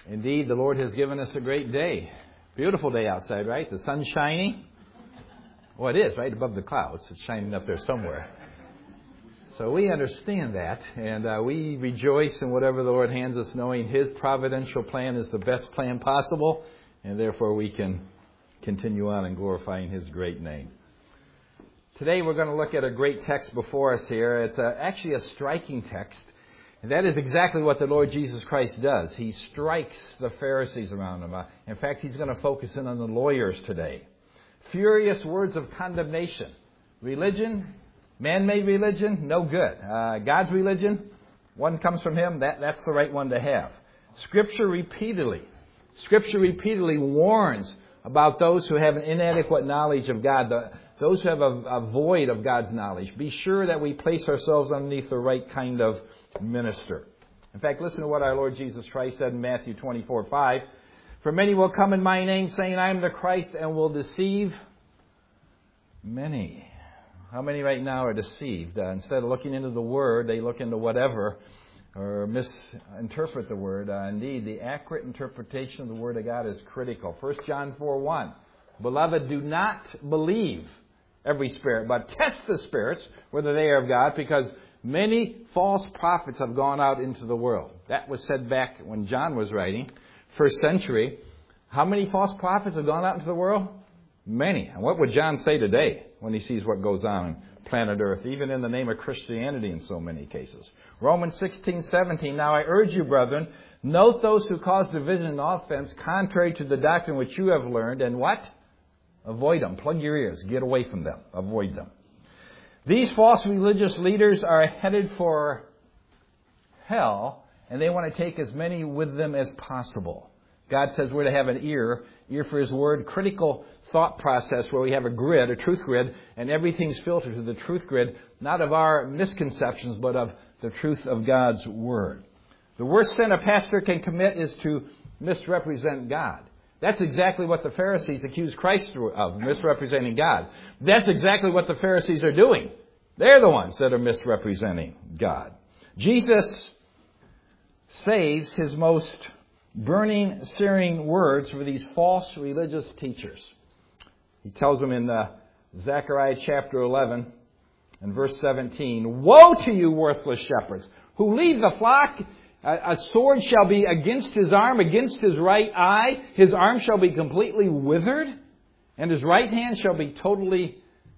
Indeed, the Lord has given us a great day. Beautiful day outside, right? The sun's shining. Well, it is, right? Above the clouds. It's shining up there somewhere. So we understand that, and we rejoice in whatever the Lord hands us, knowing His providential plan is the best plan possible, and therefore we can continue on in glorifying His great name. Today we're going to look at a great text before us here. It's actually a striking text. And that is exactly what the Lord Jesus Christ does. He strikes the Pharisees around Him. In fact, He's going to focus in on the lawyers today. Furious words of condemnation. Religion, man-made religion, no good. God's religion, one comes from Him, that's the right one to have. Scripture repeatedly warns about those who have an inadequate knowledge of God, those who have a void of God's knowledge. Be sure that we place ourselves underneath the right kind of minister. In fact, listen to what our Lord Jesus Christ said in Matthew 24:5. For many will come in my name, saying, I am the Christ, and will deceive many. How many right now are deceived? Instead of looking into the Word, they look into whatever or misinterpret the Word. Indeed, the accurate interpretation of the Word of God is critical. 1 John 4:1. Beloved, do not believe every spirit, but test the spirits, whether they are of God, because many false prophets have gone out into the world. That was said back when John was writing, first century. How many false prophets have gone out into the world? Many. And what would John say today when he sees what goes on in planet Earth, even in the name of Christianity in so many cases? Romans 16:17. Now I urge you, brethren, note those who cause division and offense contrary to the doctrine which you have learned, and what? Avoid them. Plug your ears. Get away from them. Avoid them. These false religious leaders are headed for hell, and they want to take as many with them as possible. God says we're to have an ear for His Word, critical thought process where we have a grid, a truth grid, and everything's filtered to the truth grid, not of our misconceptions, but of the truth of God's Word. The worst sin a pastor can commit is to misrepresent God. That's exactly what the Pharisees accused Christ of, misrepresenting God. That's exactly what the Pharisees are doing. They're the ones that are misrepresenting God. Jesus saves His most burning, searing words for these false religious teachers. He tells them in Zechariah chapter 11 and verse 17, Woe to you, worthless shepherds, who lead the flock! A sword shall be against his arm, against his right eye. His arm shall be completely withered, and his right eye shall be totally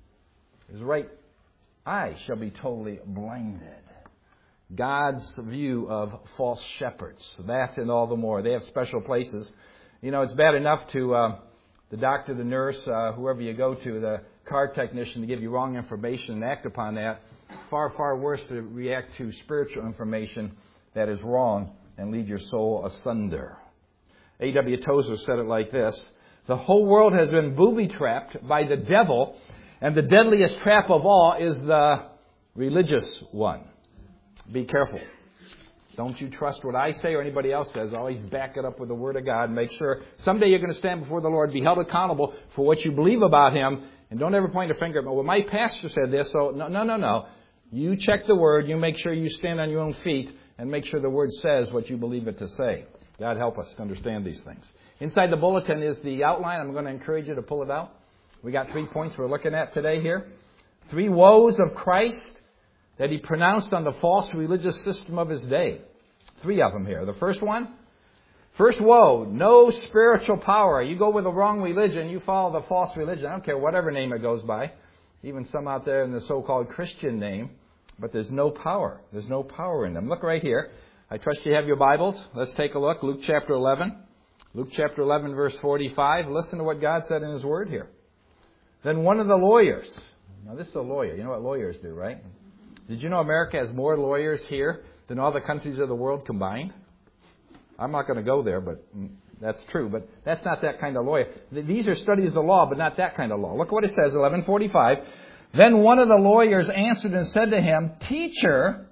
blinded. God's view of false shepherds. That and all the more. They have special places. You know, it's bad enough to the doctor, the nurse, whoever you go to, the car technician, to give you wrong information and act upon that. Far, far worse to react to spiritual information that is wrong and lead your soul asunder. A.W. Tozer said it like this: the whole world has been booby-trapped by the devil, and the deadliest trap of all is the religious one. Be careful. Don't you trust what I say or anybody else says. Always back it up with the Word of God. Make sure someday you're going to stand before the Lord, be held accountable for what you believe about Him. And don't ever point a finger at me. Well, my pastor said this, so no. You check the Word. You make sure you stand on your own feet and make sure the Word says what you believe it to say. God help us to understand these things. Inside the bulletin is the outline. I'm going to encourage you to pull it out. We got 3 points we're looking at today here. 3 woes of Christ that He pronounced on the false religious system of His day. 3 of them here. The first woe, no spiritual power. You go with the wrong religion, you follow the false religion. I don't care whatever name it goes by. Even some out there in the so-called Christian name. But there's no power. There's no power in them. Look right here. I trust you have your Bibles. Let's take a look. Luke chapter 11. Luke chapter 11, verse 45. Listen to what God said in His Word here. Then one of the lawyers. Now, this is a lawyer. You know what lawyers do, right? Did you know America has more lawyers here than all the countries of the world combined? I'm not going to go there, but that's true. But that's not that kind of lawyer. These are studies of the law, but not that kind of law. Look what it says, 11:45. Then one of the lawyers answered and said to him, Teacher,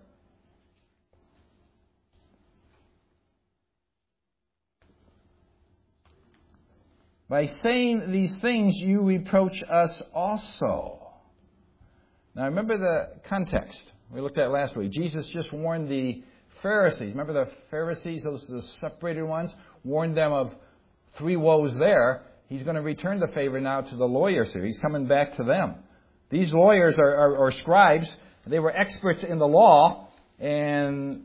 by saying these things you reproach us also. Now remember the context we looked at last week. Jesus just warned the Pharisees. Remember the Pharisees, those the separated ones? Warned them of 3 woes there. He's going to return the favor now to the lawyers here. He's coming back to them. These lawyers are scribes. They were experts in the law. And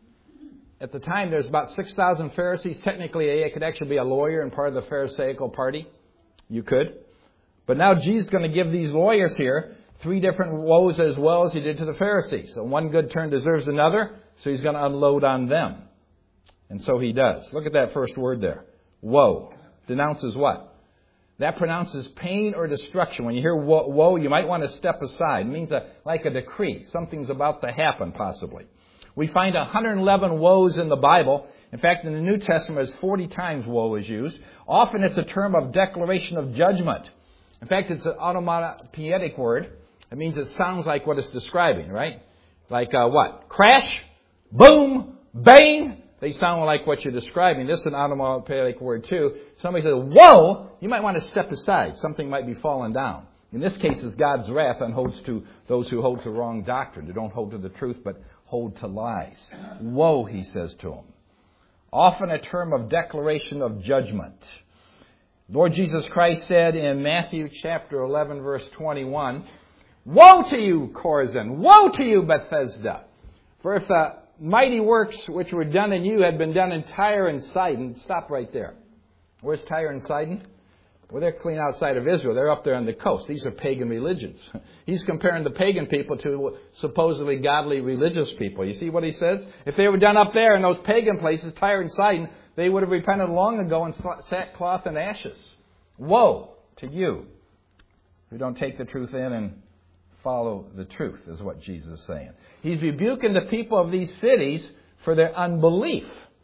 at the time, there's about 6,000 Pharisees. Technically, you could actually be a lawyer and part of the Pharisaical party. You could. But now Jesus is going to give these lawyers here 3 different woes as well as he did to the Pharisees. So one good turn deserves another, so he's going to unload on them. And so he does. Look at that first word there. Woe. Denounces what? That pronounces pain or destruction. When you hear woe, you might want to step aside. It means like a decree. Something's about to happen, possibly. We find 111 woes in the Bible. In fact, in the New Testament, 40 times woe is used. Often it's a term of declaration of judgment. In fact, it's an onomatopoeic word. It means it sounds like what it's describing, right? Like what? Crash, boom, bang. They sound like what you're describing. This is an onomatopoeic word too. Somebody says, whoa, you might want to step aside. Something might be falling down. In this case, it's God's wrath and holds to those who hold to wrong doctrine. They don't hold to the truth, but hold to lies. Woe, he says to them. Often a term of declaration of judgment. Lord Jesus Christ said in Matthew chapter 11, verse 21, woe to you, Chorazin! Woe to you, Bethesda! For if the mighty works which were done in you had been done in Tyre and Sidon. Stop right there. Where's Tyre and Sidon? Well, they're clean outside of Israel. They're up there on the coast. These are pagan religions. He's comparing the pagan people to supposedly godly religious people. You see what he says? If they were done up there in those pagan places, Tyre and Sidon, they would have repented long ago in sackcloth and ashes. Woe to you who don't take the truth in and follow the truth, is what Jesus is saying. He's rebuking the people of these cities for their unbelief.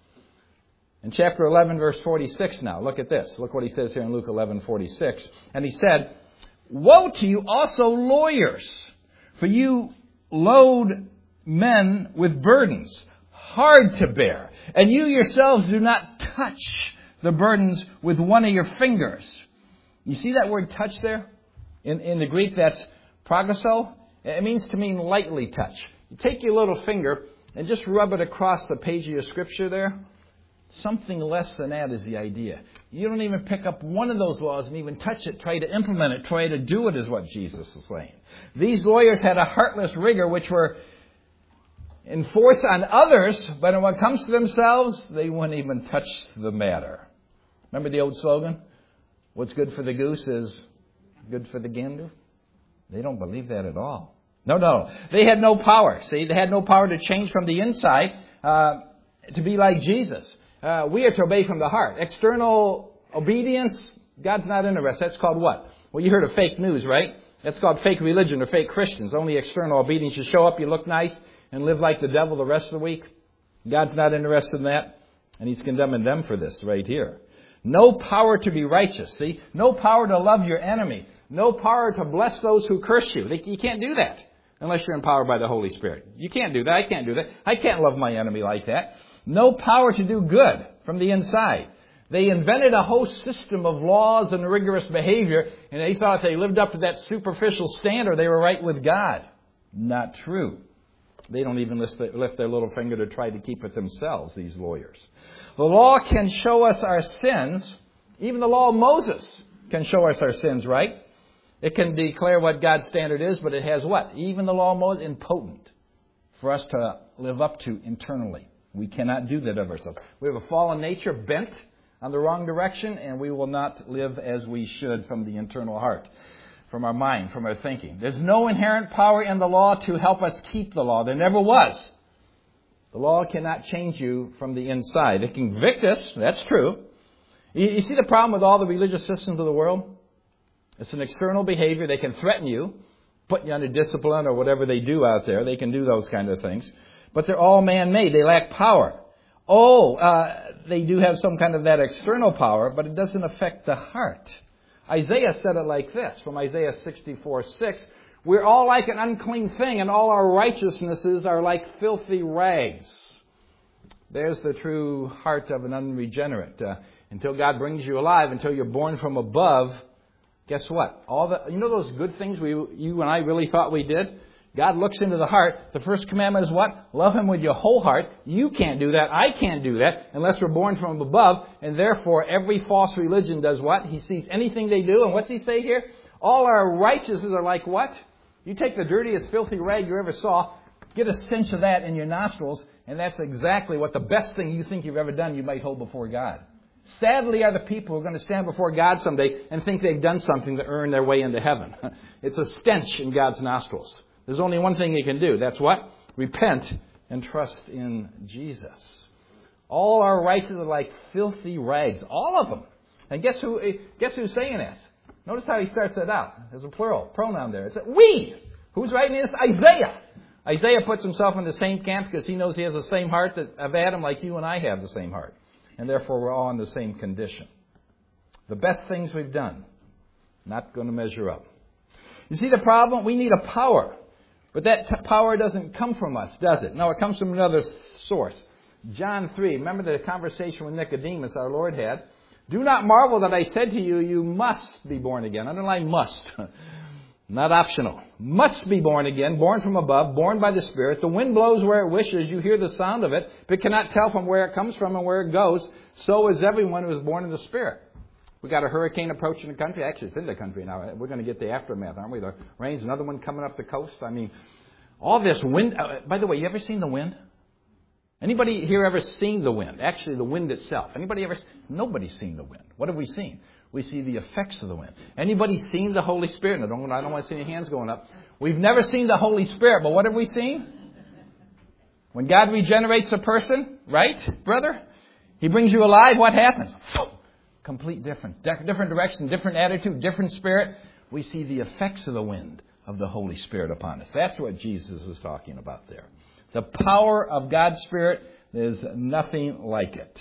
In chapter 11, verse 46 now, look at this. Look what he says here in Luke 11:46. And he said, woe to you also lawyers, for you load men with burdens, hard to bear, and you yourselves do not touch the burdens with one of your fingers. You see that word touch there? In the Greek, that's progasso. It means to mean lightly touch. You take your little finger and just rub it across the page of your scripture there. Something less than that is the idea. You don't even pick up one of those laws and even touch it, try to implement it, try to do it, is what Jesus is saying. These lawyers had a heartless rigor which were enforced on others, but when it comes to themselves, they wouldn't even touch the matter. Remember the old slogan? What's good for the goose is good for the gander? They don't believe that at all. No. They had no power. See, they had no power to change from the inside to be like Jesus. We are to obey from the heart. External obedience, God's not interested. That's called what? Well, you heard of fake news, right? That's called fake religion or fake Christians. Only external obedience. You show up, you look nice, and live like the devil the rest of the week. God's not interested in that. And he's condemning them for this right here. No power to be righteous. See? No power to love your enemy. No power to bless those who curse you. You can't do that unless you're empowered by the Holy Spirit. You can't do that. I can't do that. I can't love my enemy like that. No power to do good from the inside. They invented a whole system of laws and rigorous behavior, and they thought if they lived up to that superficial standard, they were right with God. Not true. They don't even lift their little finger to try to keep it themselves, these lawyers. The law can show us our sins. Even the law of Moses can show us our sins, right? It can declare what God's standard is, but it has what? Even the law of Moses, impotent for us to live up to internally. We cannot do that of ourselves. We have a fallen nature bent on the wrong direction, and we will not live as we should from the internal heart, from our mind, from our thinking. There's no inherent power in the law to help us keep the law. There never was. The law cannot change you from the inside. It can convict us. That's true. You see the problem with all the religious systems of the world? It's an external behavior. They can threaten you, put you under discipline or whatever they do out there. They can do those kind of things. But they're all man-made. They lack power. They do have some kind of that external power, but it doesn't affect the heart. Isaiah said it like this, from Isaiah 64:6. We're all like an unclean thing, and all our righteousnesses are like filthy rags. There's the true heart of an unregenerate. Until God brings you alive, until you're born from above, guess what? You know those good things you and I really thought we did? God looks into the heart. The first commandment is what? Love Him with your whole heart. You can't do that. I can't do that unless we're born from above. And therefore, every false religion does what? He sees anything they do. And what's He say here? All our righteousnesses are like what? You take the dirtiest, filthy rag you ever saw, get a stench of that in your nostrils, and that's exactly what the best thing you think you've ever done you might hold before God. Sadly are the people who are going to stand before God someday and think they've done something to earn their way into heaven. It's a stench in God's nostrils. There's only one thing you can do. That's what? Repent and trust in Jesus. All our righteousnesses are like filthy rags. All of them. And guess who's saying this? Notice how he starts it out. There's a plural pronoun there. It's we. Who's writing this? Isaiah. Isaiah puts himself in the same camp because he knows he has the same heart of Adam, like you and I have the same heart. And therefore we're all in the same condition. The best things we've done, not going to measure up. You see the problem? We need a power. But that power doesn't come from us, does it? No, it comes from another source. John 3. Remember the conversation with Nicodemus our Lord had? Do not marvel that I said to you, you must be born again. Underline must. Not optional. Must be born again, born from above, born by the Spirit. The wind blows where it wishes. You hear the sound of it, but cannot tell from where it comes from and where it goes. So is everyone who is born in the Spirit. We got a hurricane approaching the country. Actually, it's in the country now. We're going to get the aftermath, aren't we? The rain's another one coming up the coast. I mean, all this wind. By the way, you ever seen the wind? Anybody here ever seen the wind? Actually, the wind itself. Anybody ever? Nobody's seen the wind. What have we seen? We see the effects of the wind. Anybody seen the Holy Spirit? I don't want to see any hands going up. We've never seen the Holy Spirit, but what have we seen? When God regenerates a person, right, brother? He brings you alive, what happens? Complete difference. Different direction, different attitude, different spirit. We see the effects of the wind of the Holy Spirit upon us. That's what Jesus is talking about there. The power of God's Spirit, there's nothing like it.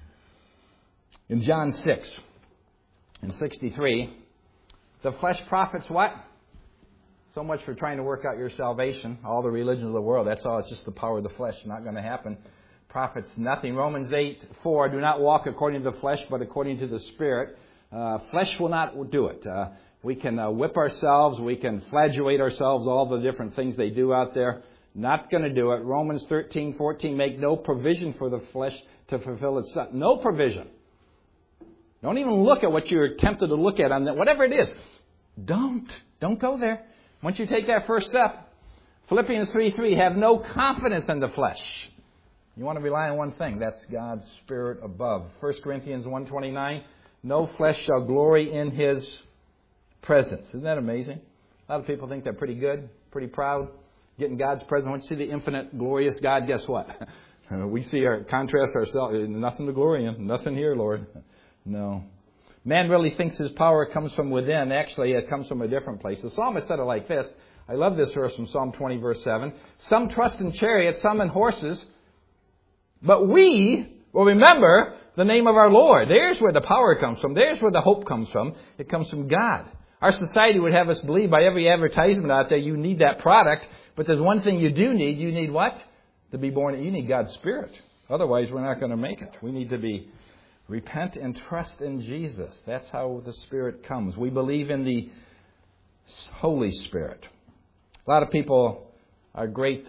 In John 6, in 63, the flesh profits what? So much for trying to work out your salvation. All the religions of the world, that's all. It's just the power of the flesh. Not going to happen. Profits nothing. Romans 8:4, do not walk according to the flesh, but according to the Spirit. Flesh will not do it. We can whip ourselves. We can flagellate ourselves, all the different things they do out there. Not going to do it. Romans 13:14, make no provision for the flesh to fulfill its son. No provision. Don't even look at what you're tempted to look at on that. Whatever it is, don't go there. Once you take that first step, Philippians 3:3, have no confidence in the flesh. You want to rely on one thing. That's God's Spirit above. 1 Corinthians 1:29, no flesh shall glory in His presence. Isn't that amazing? A lot of people think they're pretty good, pretty proud, getting God's presence. Once you see the infinite, glorious God, guess what? We see our contrast ourselves. Nothing to glory in. Nothing here, Lord. No. Man really thinks his power comes from within. Actually, it comes from a different place. The psalmist said it like this. I love this verse from Psalm 20, verse 7. Some trust in chariots, some in horses. But we will remember the name of our Lord. There's where the power comes from. There's where the hope comes from. It comes from God. Our society would have us believe by every advertisement out there you need that product. But there's one thing you do need. You need what? To be born. You need God's Spirit. Otherwise, we're not going to make it. We need to repent and trust in Jesus. That's how the Spirit comes. We believe in the Holy Spirit. A lot of people are great.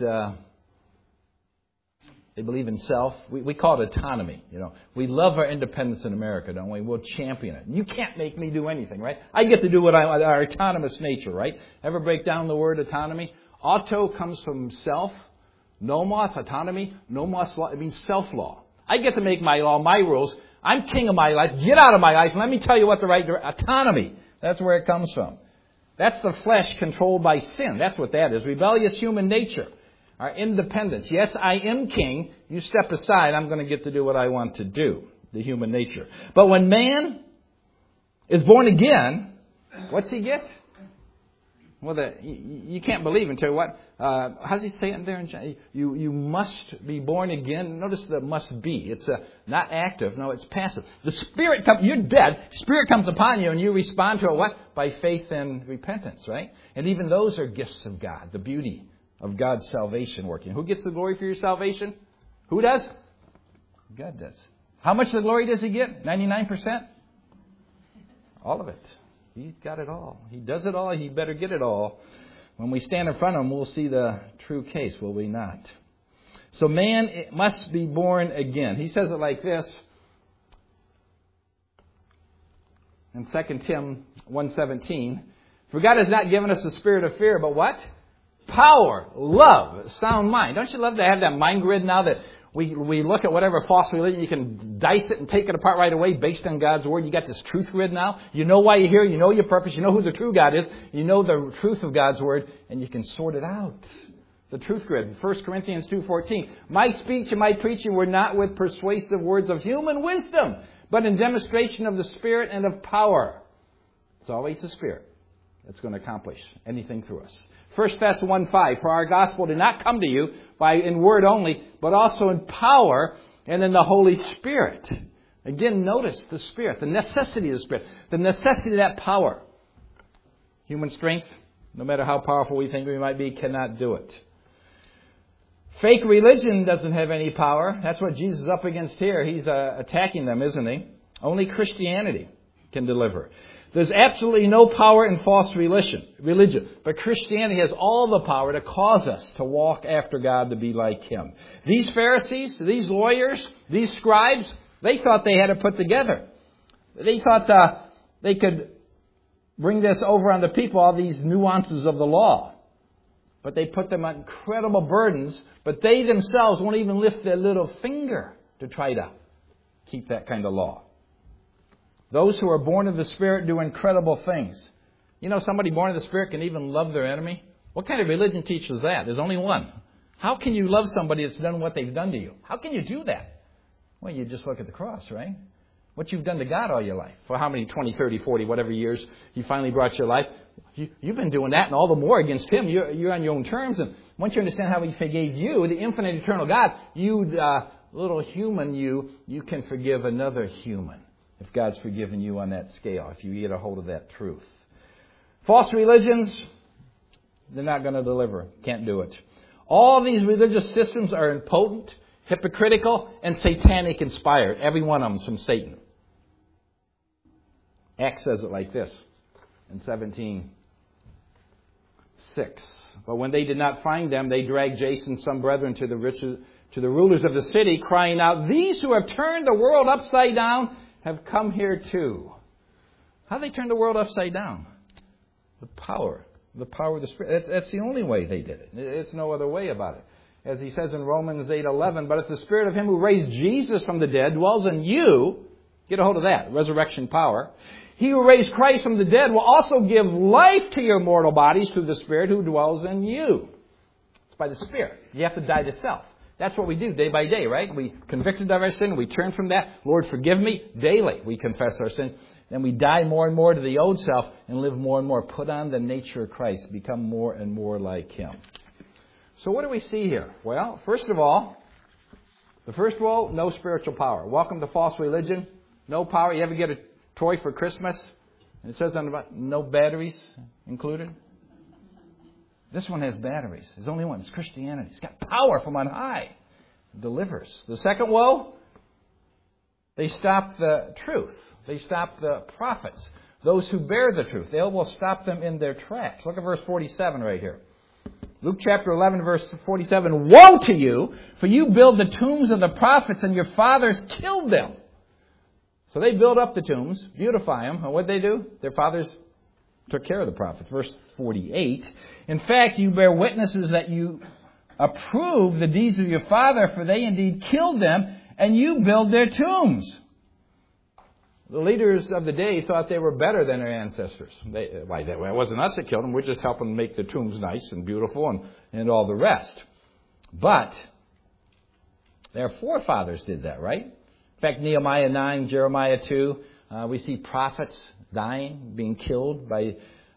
They believe in self. We call it autonomy. You know, we love our independence in America, don't we? We'll champion it. You can't make me do anything, right? I get to do what our autonomous nature, right? Ever break down the word autonomy? Auto comes from self. Nomos, autonomy. Nomos, law. It means self-law. I get to make my law, my rules. I'm king of my life. Get out of my life. Let me tell you what the right autonomy. That's where it comes from. That's the flesh controlled by sin. That's what that is. Rebellious human nature. Our independence. Yes, I am king. You step aside. I'm going to get to do what I want to do. The human nature. But when man is born again, what's he get? Well, you can't believe until what? How does he say it there in John? You must be born again. Notice the must be. It's not active. No, it's passive. The Spirit comes. You're dead. Spirit comes upon you, and you respond to it. What? By faith and repentance, right? And even those are gifts of God. The beauty of God's salvation working. Who gets the glory for your salvation? Who does? God does. How much of the glory does He get? 99%? All of it. He's got it all. He does it all. He better get it all When we stand in front of Him, we'll see the true case, will we not? So man must be born again. He says it like this in 2 Tim 1:17. For God has not given us a spirit of fear, but what? Power, love, sound mind. Don't you love to have that mind grid now that we look at whatever false religion, you can dice it and take it apart right away based on God's Word. You got this truth grid now. You know why you're here. You know your purpose. You know who the true God is. You know the truth of God's Word, and you can sort it out. The truth grid. 1 Corinthians 2:14. My speech and my preaching were not with persuasive words of human wisdom, but in demonstration of the Spirit and of power. It's always the Spirit that's going to accomplish anything through us. 1 Thess 1:5. For our gospel did not come to you in word only, but also in power and in the Holy Spirit. Again, notice the Spirit, the necessity of the Spirit, the necessity of that power. Human strength, no matter how powerful we think we might be, cannot do it. Fake religion doesn't have any power. That's what Jesus is up against here. He's attacking them, isn't he? Only Christianity can deliver. There's absolutely no power in false religion. But Christianity has all the power to cause us to walk after God, to be like Him. These Pharisees, these lawyers, these scribes, they thought they had it put together. They thought they could bring this over on the people, all these nuances of the law. But they put them on incredible burdens, but they themselves won't even lift their little finger to try to keep that kind of law. Those who are born of the Spirit do incredible things. You know, somebody born of the Spirit can even love their enemy. What kind of religion teaches that? There's only one. How can you love somebody that's done what they've done to you? How can you do that? Well, you just look at the cross, right? What you've done to God all your life. For how many, 20, 30, 40, whatever years He finally brought your life. You've been doing that and all the more against Him. You're on your own terms. And once you understand how He forgave you, the infinite eternal God, you, little human you can forgive another human. If God's forgiven you on that scale, if you get a hold of that truth. False religions, they're not going to deliver. Can't do it. All these religious systems are impotent, hypocritical, and satanic inspired. Every one of them is from Satan. Acts says it like this in 17:6. But when they did not find them, they dragged Jason and some brethren to the rulers of the city, crying out, "These who have turned the world upside down have come here too." How do they turn the world upside down? The power of the Spirit. That's the only way they did it. It's no other way about it. As he says in Romans 8:11, but if the Spirit of Him who raised Jesus from the dead dwells in you, get a hold of that, resurrection power. He who raised Christ from the dead will also give life to your mortal bodies through the Spirit who dwells in you. It's by the Spirit. You have to die to self. That's what we do day by day, right? We convicted of our sin. We turn from that. Lord, forgive me. Daily we confess our sins. Then we die more and more to the old self and live more and more. Put on the nature of Christ. Become more and more like Him. So what do we see here? Well, first of all, the first woe, no spiritual power. Welcome to false religion. No power. You ever get a toy for Christmas? And it says on the bottom, no batteries included. This one has batteries. There's only one. It's Christianity. It's got power from on high. It delivers. The second woe, they stop the truth. They stop the prophets. Those who bear the truth. They will stop them in their tracks. Look at verse 47 right here. Luke chapter 11, verse 47. Woe to you, for you build the tombs of the prophets, and your fathers killed them. So they build up the tombs, beautify them. And what did they do? Their fathers took care of the prophets. Verse 48. In fact, you bear witnesses that you approve the deeds of your father, for they indeed killed them, and you build their tombs. The leaders of the day thought they were better than their ancestors. It wasn't us that killed them. We're just helping them make the tombs nice and beautiful and all the rest. But their forefathers did that, right? In fact, Nehemiah 9, Jeremiah 2, we see prophets dying, being killed by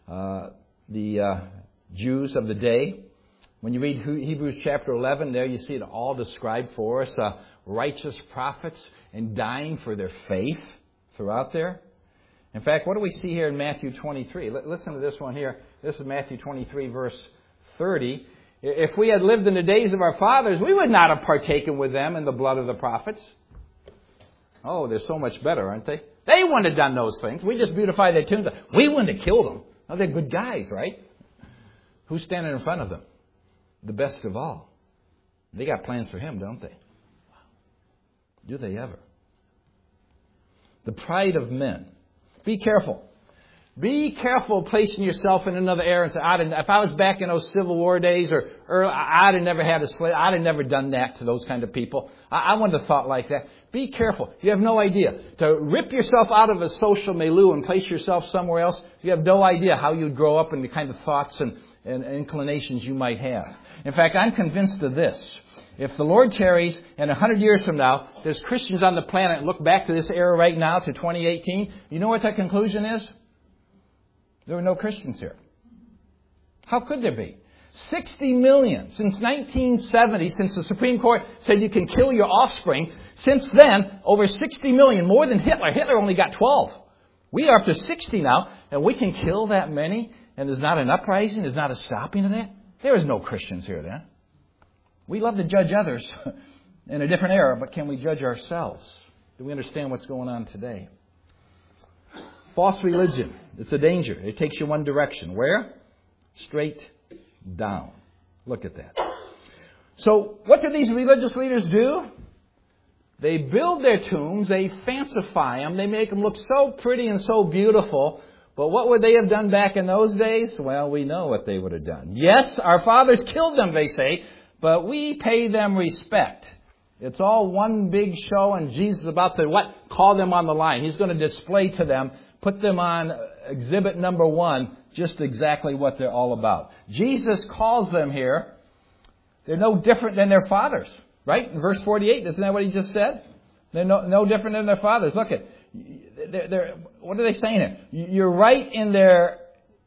the Jews of the day. When you read Hebrews chapter 11, there you see it all described for us. Righteous prophets and dying for their faith throughout there. In fact, what do we see here in Matthew 23? Listen to this one here. This is Matthew 23, verse 30. If we had lived in the days of our fathers, we would not have partaken with them in the blood of the prophets. Oh, they're so much better, aren't they? They wouldn't have done those things. We just beautify their tombs. We wouldn't have killed them. Oh, they're good guys, right? Who's standing in front of them? The best of all. They got plans for him, don't they? Do they ever? The pride of men. Be careful. Be careful placing yourself in another era and say, if I was back in those Civil War days, or I'd have never had a slave, I'd have never done that to those kind of people. I wouldn't have thought like that. Be careful. You have no idea. To rip yourself out of a social milieu and place yourself somewhere else, you have no idea how you'd grow up and the kind of thoughts and inclinations you might have. In fact, I'm convinced of this. If the Lord tarries, and 100 years from now, there's Christians on the planet, look back to this era right now, to 2018, you know what that conclusion is? There were no Christians here. How could there be? 60 million. Since 1970, since the Supreme Court said you can kill your offspring, since then, over 60 million, more than Hitler. Hitler only got 12. We are up to 60 now, and we can kill that many, and there's not an uprising, there's not a stopping of that? There is no Christians here then. We love to judge others in a different era, but can we judge ourselves? Do we understand what's going on today? False religion. It's a danger. It takes you one direction. Where? Straight down. Look at that. So, what do these religious leaders do? They build their tombs, they fancify them, they make them look so pretty and so beautiful. But what would they have done back in those days? Well, we know what they would have done. Yes, our fathers killed them, they say, but we pay them respect. It's all one big show, and Jesus is about to call them on the line. He's going to display to them, put them on exhibit number 1, just exactly what they're all about. Jesus calls them here. They're no different than their fathers, right? In verse 48, isn't that what he just said? They're no different than their fathers. Look at, what are they saying here? You're right in there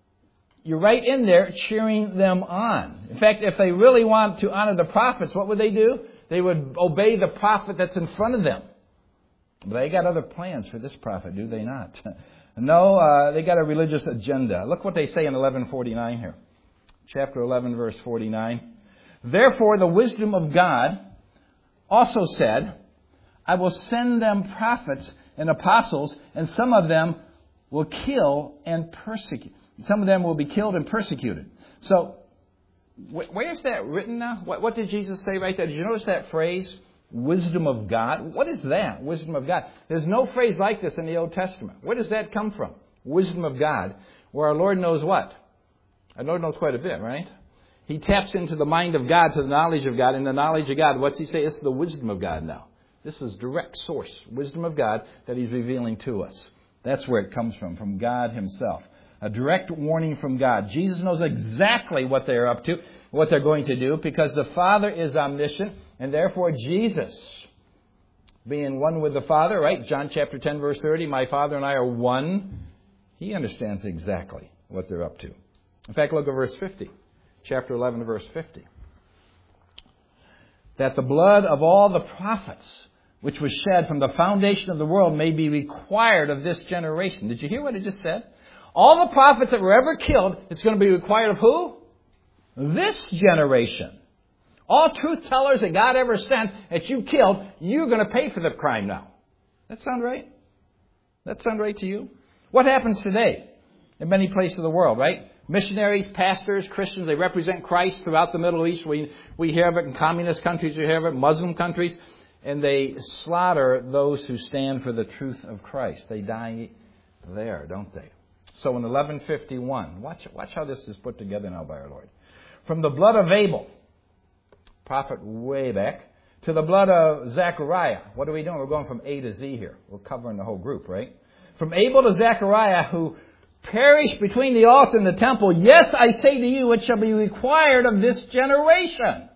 cheering them on. In fact, if they really want to honor the prophets, what would they do? They would obey the prophet that's in front of them. But they got other plans for this prophet, do they not? No, they got a religious agenda. Look what they say in 11:49 here. Chapter 11, verse 49. Therefore, the wisdom of God also said, I will send them prophets and apostles, and some of them will kill and persecute. Some of them will be killed and persecuted. So, where's that written now? What did Jesus say right there? Did you notice that phrase? Wisdom of God. What is that? Wisdom of God. There's no phrase like this in the Old Testament. Where does that come from? Wisdom of God. Where our Lord knows what? Our Lord knows quite a bit, right? He taps into the mind of God, to the knowledge of God. And the knowledge of God, what's he say? It's the wisdom of God now. This is direct source, wisdom of God, that he's revealing to us. That's where it comes from God himself. A direct warning from God. Jesus knows exactly what they're up to, what they're going to do, because the Father is omniscient, and therefore Jesus, being one with the Father, right? John chapter 10, verse 30, my Father and I are one. He understands exactly what they're up to. In fact, look at verse 50. Chapter 11, verse 50. That the blood of all the prophets, which was shed from the foundation of the world, may be required of this generation. Did you hear what it just said? All the prophets that were ever killed, it's going to be required of who? This generation. All truth tellers that God ever sent that you killed, you're going to pay for the crime now. That sound right? That sound right to you? What happens today in many places of the world, right? Missionaries, pastors, Christians, they represent Christ throughout the Middle East. We hear of it in communist countries, we hear of it in Muslim countries. And they slaughter those who stand for the truth of Christ. They die there, don't they? So in 1151, watch how this is put together now by our Lord. From the blood of Abel, prophet way back, to the blood of Zechariah. What are we doing? We're going from A to Z here. We're covering the whole group, right? From Abel to Zechariah, who perished between the altar and the temple. Yes, I say to you, it shall be required of this generation.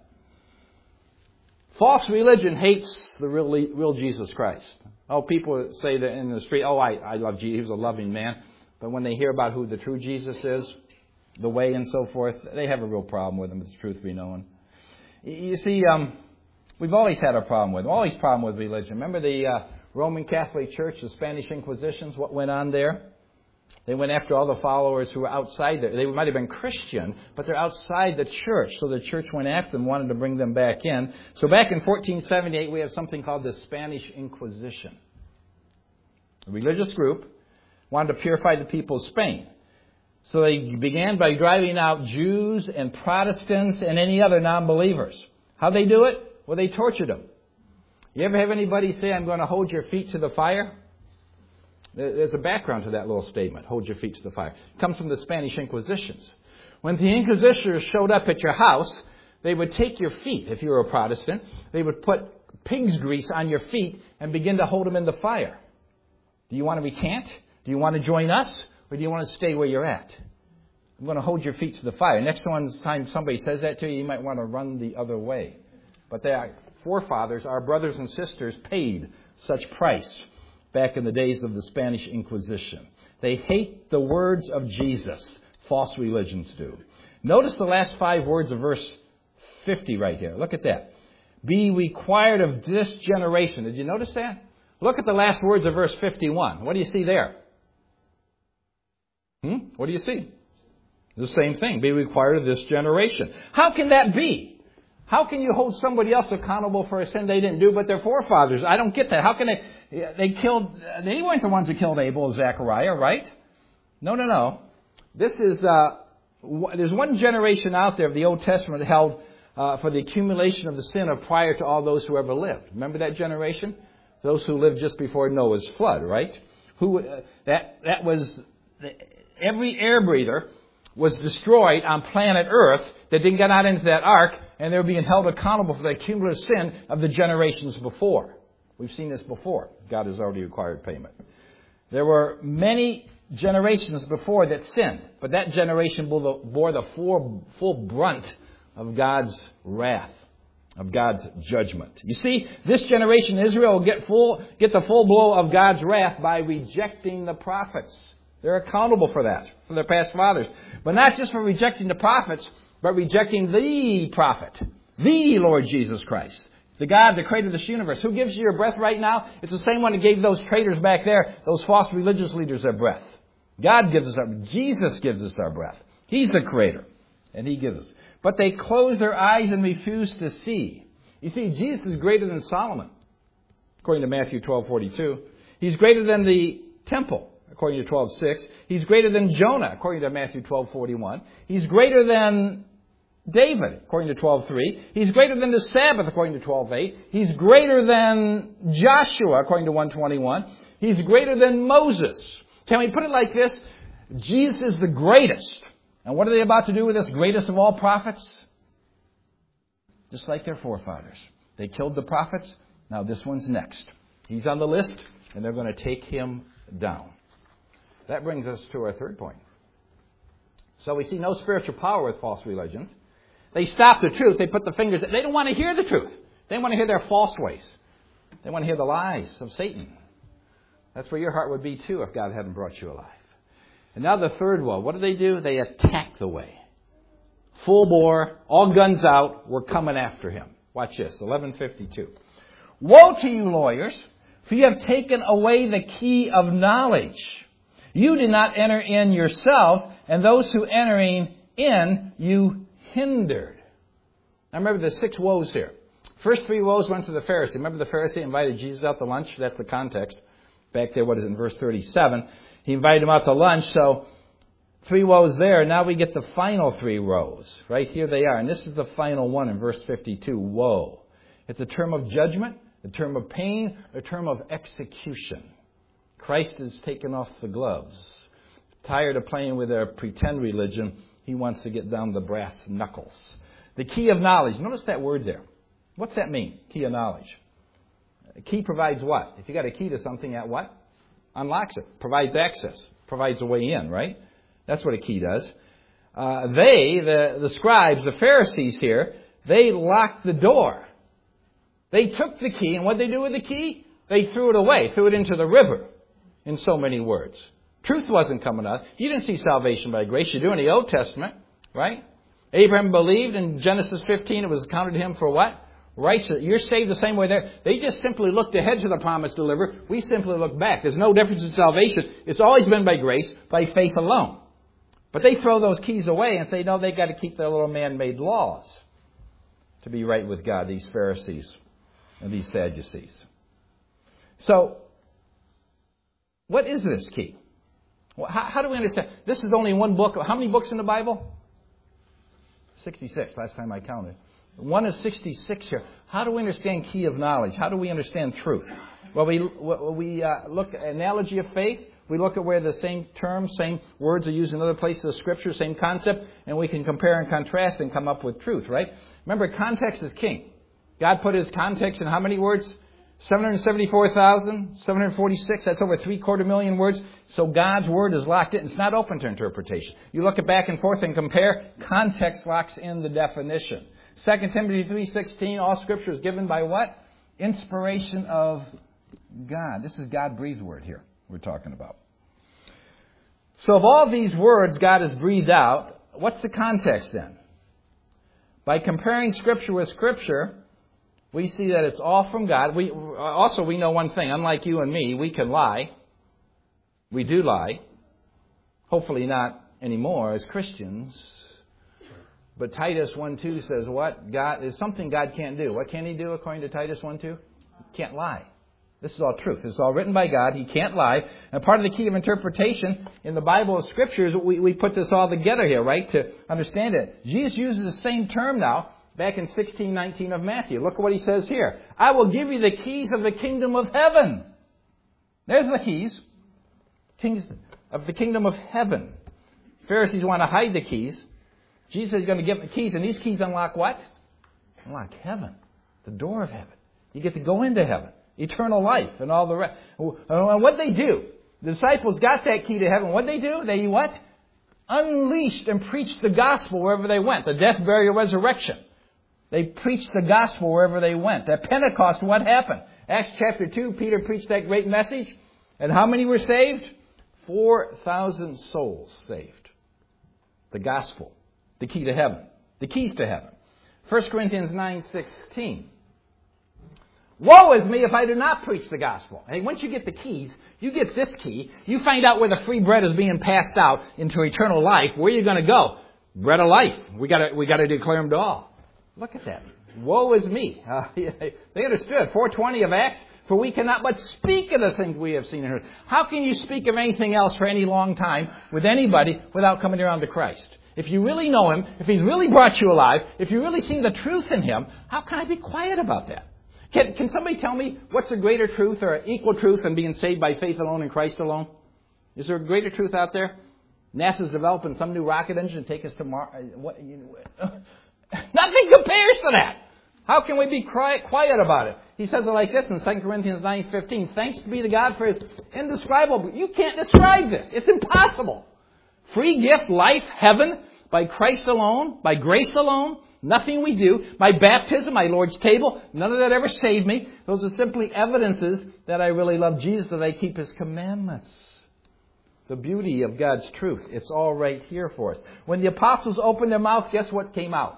False religion hates the real Jesus Christ. Oh, people say that in the street, I love Jesus. He was a loving man. But when they hear about who the true Jesus is, the way and so forth, they have a real problem with him, if the truth be known. You see, we've always had a problem with him. Always problem with religion. Remember the Roman Catholic Church, the Spanish Inquisitions, what went on there? They went after all the followers who were outside there. They might have been Christian, but they're outside the church. So the church went after them, wanted to bring them back in. So back in 1478, we have something called the Spanish Inquisition. A religious group wanted to purify the people of Spain. So they began by driving out Jews and Protestants and any other non-believers. How'd they do it? Well, they tortured them. You ever have anybody say, I'm going to hold your feet to the fire? There's a background to that little statement, hold your feet to the fire. It comes from the Spanish Inquisitions. When the Inquisitors showed up at your house, they would take your feet, if you were a Protestant, they would put pig's grease on your feet and begin to hold them in the fire. Do you want to recant? Do you want to join us? Or do you want to stay where you're at? I'm going to hold your feet to the fire. Next time somebody says that to you, you might want to run the other way. But their forefathers, our brothers and sisters, paid such price back in the days of the Spanish Inquisition. They hate the words of Jesus. False religions do. Notice the last 5 words of verse 50 right here. Look at that. Be required of this generation. Did you notice that? Look at the last words of verse 51. What do you see there? What do you see? The same thing. Be required of this generation. How can that be? How can you hold somebody else accountable for a sin they didn't do but their forefathers? I don't get that. How can they weren't the ones that killed Abel and Zechariah, right? No. This is, there's one generation out there of the Old Testament held for the accumulation of the sin of prior to all those who ever lived. Remember that generation? Those who lived just before Noah's flood, right? That was every air breather was destroyed on planet Earth that didn't get out into that ark, and they were being held accountable for the cumulative sin of the generations before. We've seen this before. God has already required payment. There were many generations before that sinned, but that generation bore the full brunt of God's wrath, of God's judgment. You see, this generation, Israel, will get the full blow of God's wrath by rejecting the prophets. They're accountable for that, for their past fathers. But not just for rejecting the prophets, but rejecting the prophet, the Lord Jesus Christ, the God, the creator of this universe. Who gives you your breath right now? It's the same one that gave those traitors back there, those false religious leaders, their breath. God gives us Jesus gives us our breath. He's the creator, and He gives us. But they close their eyes and refuse to see. You see, Jesus is greater than Solomon, according to Matthew 12:42. He's greater than the temple, according to 12:6. He's greater than Jonah, according to Matthew 12:41. He's greater than David, according to 12:3. He's greater than the Sabbath, according to 12:8. He's greater than Joshua, according to 1:21. He's greater than Moses. Can we put it like this? Jesus is the greatest. And what are they about to do with this greatest of all prophets? Just like their forefathers. They killed the prophets. Now this one's next. He's on the list, and they're going to take him down. That brings us to our third point. So we see no spiritual power with false religions. They stop the truth. They put the fingers. They don't want to hear the truth. They want to hear their false ways. They want to hear the lies of Satan. That's where your heart would be too if God hadn't brought you alive. And now the third woe. What do? They attack the way. Full bore, all guns out, we're coming after him. Watch this, 11:52. Woe to you, lawyers, for you have taken away the key of knowledge. You did not enter in yourselves, and those who entering in you hindered. Now remember the 6 woes here. First 3 woes went to the Pharisee. Remember the Pharisee invited Jesus out to lunch? That's the context. Back there, in verse 37? He invited him out to lunch, so 3 woes there. Now we get the final 3 woes. Right here they are. And this is the final one in verse 52. Woe. It's a term of judgment, a term of pain, a term of execution. Christ has taken off the gloves. Tired of playing with their pretend religion, he wants to get down to the brass knuckles. The key of knowledge. Notice that word there. What's that mean? Key of knowledge. A key provides what? If you got a key to something, that what? Unlocks it. Provides access. Provides a way in, right? That's what a key does. The scribes, the Pharisees here, they locked the door. They took the key, and what did they do with the key? They threw it away, threw it into the river, in so many words. Truth wasn't coming out. You didn't see salvation by grace. You do in the Old Testament, right? Abraham believed in Genesis 15. It was counted to him for what? Righteous. You're saved the same way there. They just simply looked ahead to the promised deliverer. We simply look back. There's no difference in salvation. It's always been by grace, by faith alone. But they throw those keys away and say, no, they got to keep their little man-made laws to be right with God, these Pharisees and these Sadducees. So, what is this key? Well, how do we understand? This is only one book. How many books in the Bible? 66, last time I counted. One is 66 here. How do we understand key of knowledge? How do we understand truth? Well, we look at analogy of faith. We look at where the same terms, same words are used in other places of Scripture, same concept, and we can compare and contrast and come up with truth, right? Remember, context is king. God put His context in how many words? 774,746. That's over 750,000 words. So God's Word is locked in. It's not open to interpretation. You look at back and forth and compare. Context locks in the definition. 2 Timothy 3:16, all Scripture is given by what? Inspiration of God. This is God-breathed word here we're talking about. So of all these words God has breathed out, what's the context then? By comparing Scripture with Scripture, we see that it's all from God. We know one thing. Unlike you and me, we can lie. We do lie. Hopefully not anymore as Christians. But Titus 1:2 says what? God is something God can't do. What can He do according to Titus 1:2? He can't lie. This is all truth. This is all written by God. He can't lie. And part of the key of interpretation in the Bible of Scriptures, we put this all together here, right, to understand it. Jesus uses the same term now back in 16:19 of Matthew. Look at what He says here. I will give you the keys of the kingdom of heaven. There's the keys. Keys of the kingdom of heaven. Pharisees want to hide the keys. Jesus is going to give them the keys, and these keys unlock what? Unlock heaven. The door of heaven. You get to go into heaven. Eternal life and all the rest. And what they do, the disciples got that key to heaven. What they do? They what? Unleashed and preached the gospel wherever they went. The death, burial, resurrection. They preached the gospel wherever they went. At Pentecost, what happened? Acts chapter 2, Peter preached that great message. And how many were saved? 4,000 souls saved. The gospel. The key to heaven. The keys to heaven. 1 Corinthians 9:16. Woe is me if I do not preach the gospel. Hey, once you get the keys, you get this key. You find out where the free bread is being passed out into eternal life. Where are you going to go? Bread of life. We got to declare them to all. Look at that. Woe is me. They understood. 4:20 of Acts. For we cannot but speak of the things we have seen and heard. How can you speak of anything else for any long time with anybody without coming around to Christ? If you really know Him, if He's really brought you alive, if you really seen the truth in Him, how can I be quiet about that? Can somebody tell me what's a greater truth or equal truth than being saved by faith alone in Christ alone? Is there a greater truth out there? NASA's developing some new rocket engine to take us to Mars. Nothing compares to that. How can we be quiet about it? He says it like this in 2 Corinthians 9:15. Thanks be to God for His indescribable. You can't describe this. It's impossible. Free gift, life, heaven, by Christ alone, by grace alone. Nothing we do. My baptism, my Lord's table, none of that ever saved me. Those are simply evidences that I really love Jesus, that I keep His commandments. The beauty of God's truth. It's all right here for us. When the apostles opened their mouth, guess what came out?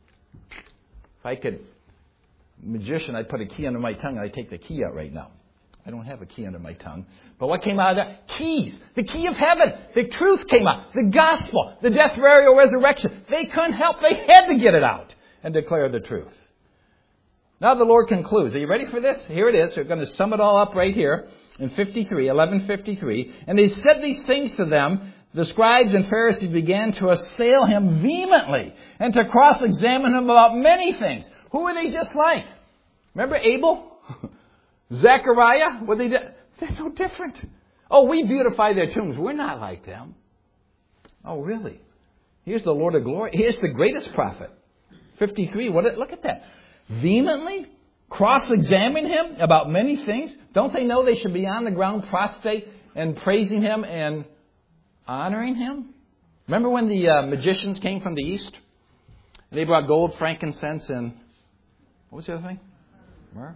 If I could, magician, I'd put a key under my tongue and I'd take the key out right now. I don't have a key under my tongue. But what came out of that? Keys. The key of heaven. The truth came out. The gospel. The death, burial, resurrection. They couldn't help. They had to get it out and declare the truth. Now the Lord concludes. Are you ready for this? Here it is. We're going to sum it all up right here in 11:53. And He said these things to them. The scribes and Pharisees began to assail Him vehemently and to cross-examine Him about many things. Who were they just like? Remember Abel? Zechariah? What they did? They're no different. Oh, we beautify their tombs. We're not like them. Oh, really? Here's the Lord of glory. Here's the greatest prophet. 53. Look at that. Vehemently cross-examine Him about many things. Don't they know they should be on the ground prostrate and praising Him and honoring Him? Remember when the magicians came from the east? They brought gold, frankincense, and what was the other thing? Myrrh.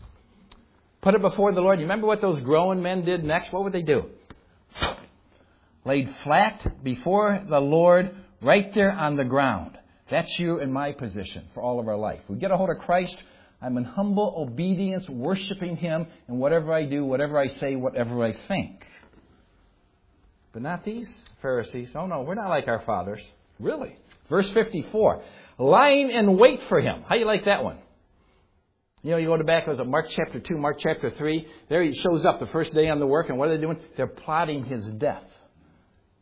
Put it before the Lord. You remember what those grown men did next? What would they do? Laid flat before the Lord right there on the ground. That's you and my position for all of our life. We get a hold of Christ. I'm in humble obedience, worshiping Him in whatever I do, whatever I say, whatever I think. But not these Pharisees. Oh no, we're not like our fathers. Really. Verse 54. Lying in wait for Him. How do you like that one? You know, you go to back, it was Mark chapter 2, Mark chapter 3. There He shows up the first day on the work, and what are they doing? They're plotting His death.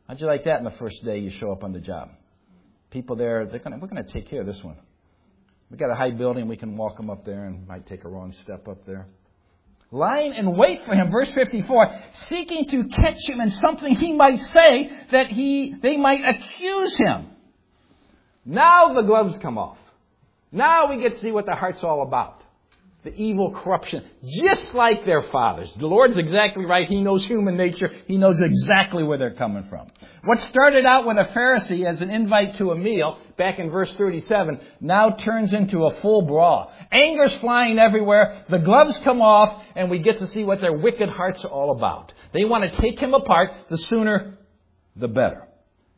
How'd you like that in the first day you show up on the job? People there, we're going to take care of this one. We got a high building, we can walk them up there and might take a wrong step up there. Lying in wait for him, verse 54, seeking to catch him in something he might say that they might accuse him. Now the gloves come off. Now we get to see what their heart's all about. The evil corruption, just like their fathers. The Lord's exactly right. He knows human nature. He knows exactly where they're coming from. What started out with a Pharisee as an invite to a meal, back in verse 37, now turns into a full brawl. Anger's flying everywhere. The gloves come off, and we get to see what their wicked hearts are all about. They want to take him apart. The sooner, the better.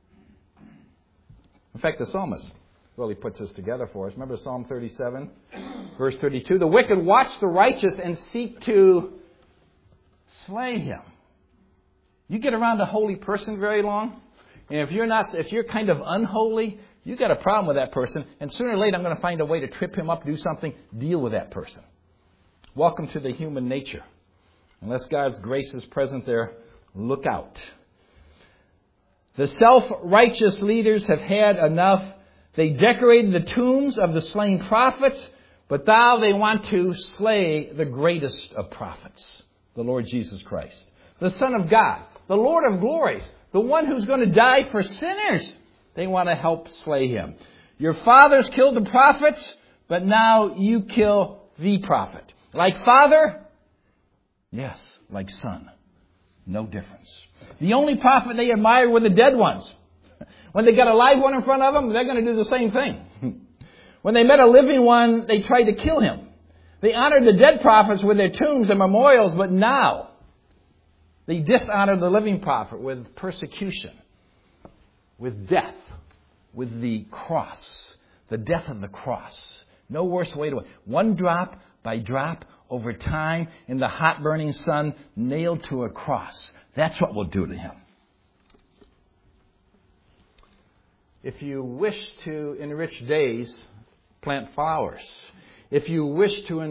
In fact, the psalmist really puts this together for us. Remember Psalm 37, verse 32? The wicked watch the righteous and seek to slay him. You get around a holy person very long, and if you're kind of unholy, you got a problem with that person, and sooner or later I'm going to find a way to trip him up, do something, deal with that person. Welcome to the human nature. Unless God's grace is present there, look out. The self-righteous leaders have had enough. They decorated the tombs of the slain prophets, but now they want to slay the greatest of prophets, the Lord Jesus Christ, the Son of God, the Lord of glories, the one who's going to die for sinners. They want to help slay him. Your fathers killed the prophets, but now you kill the prophet. Like father? Yes, like son. No difference. The only prophet they admire were the dead ones. When they got a live one in front of them, they're going to do the same thing. When they met a living one, they tried to kill him. They honored the dead prophets with their tombs and memorials, but now they dishonor the living prophet with persecution, with death, with the cross, the death of the cross. No worse way to wait. One drop by drop over time in the hot burning sun, nailed to a cross. That's what we'll do to him. If you wish to enrich days, plant flowers. If you wish to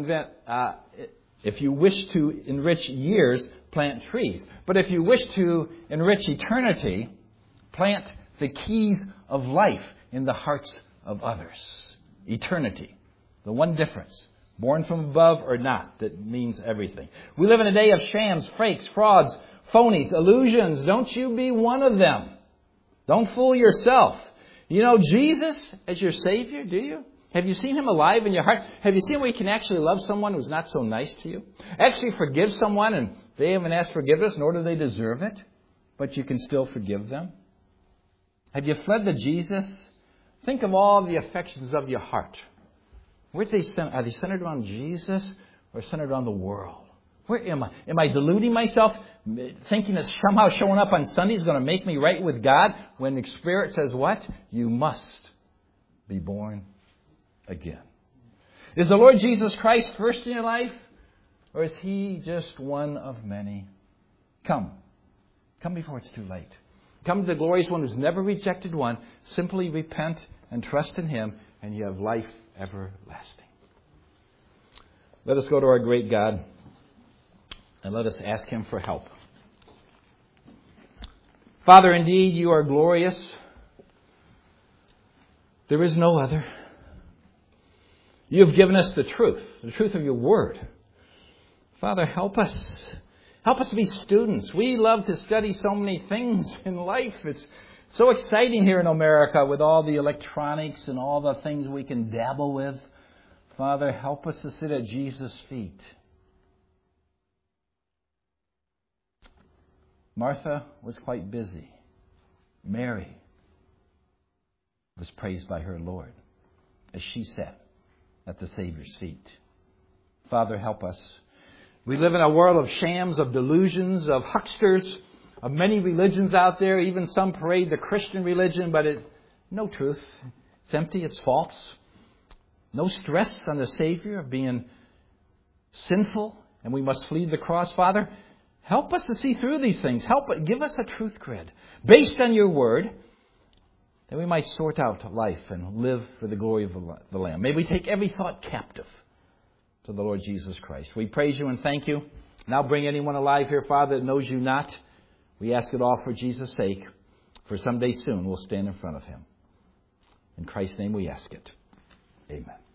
enrich years, plant trees. But if you wish to enrich eternity, plant the keys of life in the hearts of others. Eternity. The one difference. Born from above or not. That means everything. We live in a day of shams, fakes, frauds, phonies, illusions. Don't you be one of them. Don't fool yourself. You know Jesus as your Savior, do you? Have you seen Him alive in your heart? Have you seen where you can actually love someone who's not so nice to you? Actually forgive someone and they haven't asked forgiveness, nor do they deserve it, but you can still forgive them? Have you fled to Jesus? Think of all the affections of your heart. Are they centered around Jesus or centered around the world? Where am I? Am I deluding myself, thinking that somehow showing up on Sunday is going to make me right with God, when the Spirit says what? You must be born again. Is the Lord Jesus Christ first in your life, or is He just one of many? Come. Come before it's too late. Come to the glorious one who's never rejected one. Simply repent and trust in Him, and you have life everlasting. Let us go to our great God. And let us ask Him for help. Father, indeed, You are glorious. There is no other. You have given us the truth of Your Word. Father, help us. Help us to be students. We love to study so many things in life. It's so exciting here in America with all the electronics and all the things we can dabble with. Father, help us to sit at Jesus' feet. Martha was quite busy. Mary was praised by her Lord as she sat at the Savior's feet. Father, help us. We live in a world of shams, of delusions, of hucksters, of many religions out there. Even some parade the Christian religion, but no truth. It's empty, it's false. No stress on the Savior of being sinful, and we must flee the cross. Father, help us to see through these things. Give us a truth grid based on Your Word, that we might sort out life and live for the glory of the Lamb. May we take every thought captive to the Lord Jesus Christ. We praise You and thank You. Now bring anyone alive here, Father, that knows You not. We ask it all for Jesus' sake. For someday soon we'll stand in front of Him. In Christ's name we ask it. Amen.